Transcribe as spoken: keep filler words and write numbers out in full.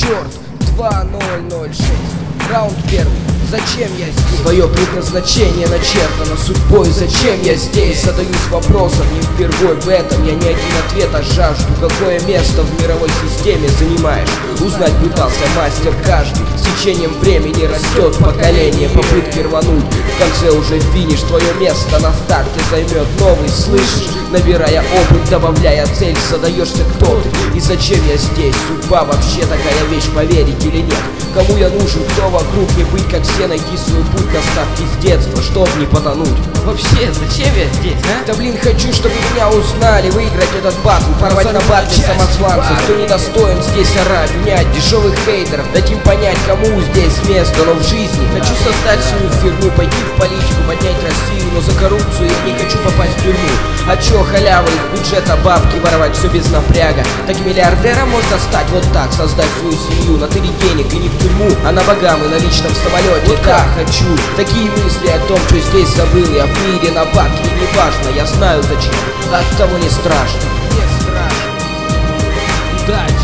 Черт, два ноль ноль шесть. Раунд первый. Зачем я здесь? Свое предназначение начертано судьбой. Зачем я здесь? Задаюсь вопросом не впервой в этом. Я не один ответ, а жажду. Какое место в мировой системе занимаешь? Узнать пытался мастер каждый. С течением времени растет поколение. Попытки рвануть, в конце уже финиш. Твое место на старте займет новый. Слышишь? Набирая опыт, добавляя цель, задаешься, кто ты и зачем я здесь. Судьба вообще такая вещь, поверить или нет? Кому я нужен, кто вокруг? Не быть как все, найти свой путь на старте с детства, чтоб не потонуть. Вообще, зачем я здесь, а? Да блин, хочу, чтобы меня узнали, выиграть этот батл, порвать на батле самозванцев. Кто недостоин здесь орать, унять дешевых хейтеров, дать им понять, кому здесь место. Но в жизни хочу создать свою фирму, пойти в политику, поднять Россию, но за коррупцию я не хочу попасть в тюрьму. А чё халява из бюджета бабки воровать все без напряга? Так миллиардером можно стать вот так, создать свою семью, на тыре денег и не в тюрьму, а на богам и на личном самолете. Вот так хочу, такие мысли о том, что здесь забыл я в мире на бабки, не важно, я знаю зачем, от того не страшно. Не страшно. Удачи.